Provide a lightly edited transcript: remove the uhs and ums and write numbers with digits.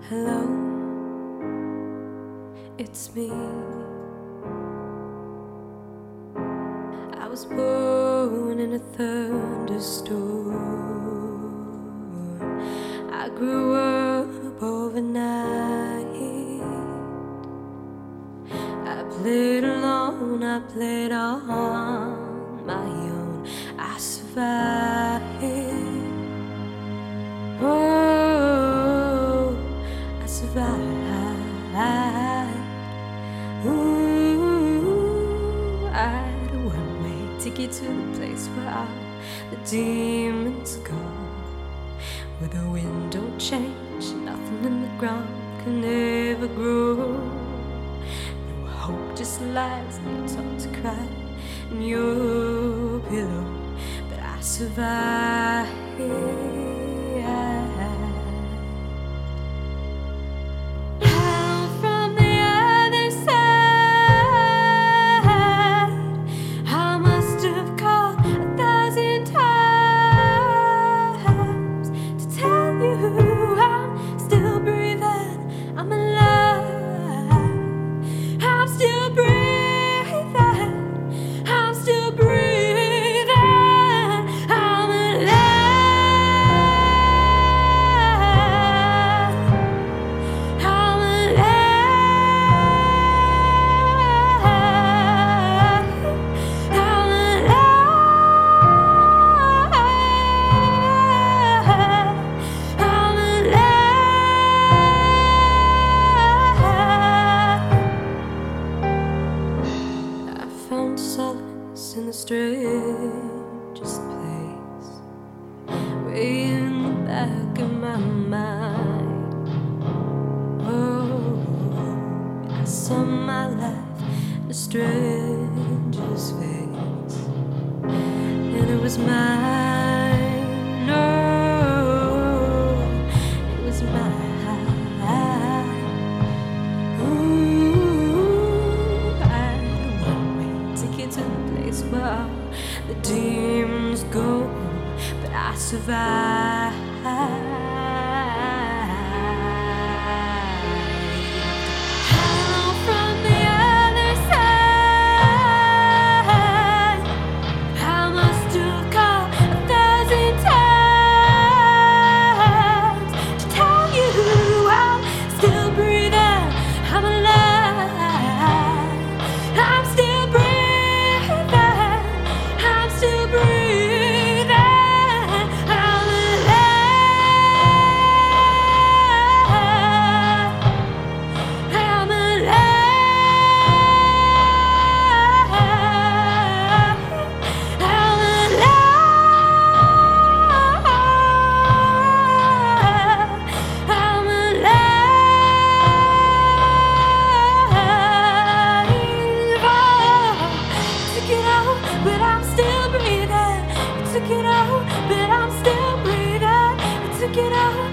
Hello, it's me. I was born in a thunderstorm. I grew up overnight. I played alone, I played on my own. I survived. Oh, I survived. Ooh, I had a one-way ticket to the place where all the demons go, where the wind don't change, nothing in the ground can ever grow. No hope, just lies, no time to cry in your pillow. But I survived. Solace in the strangest place, way in the back of my mind. Oh, I saw my life in a stranger's face, and it was mine. Oh, it was mine. Where all the demons go, but I survived. Hello from the other side. I must have called 1,000 times to tell you I'm still breathing, I'm alive, I'm still breathing. But I'm still breathing. I took it out, but I'm still breathing. I took it out.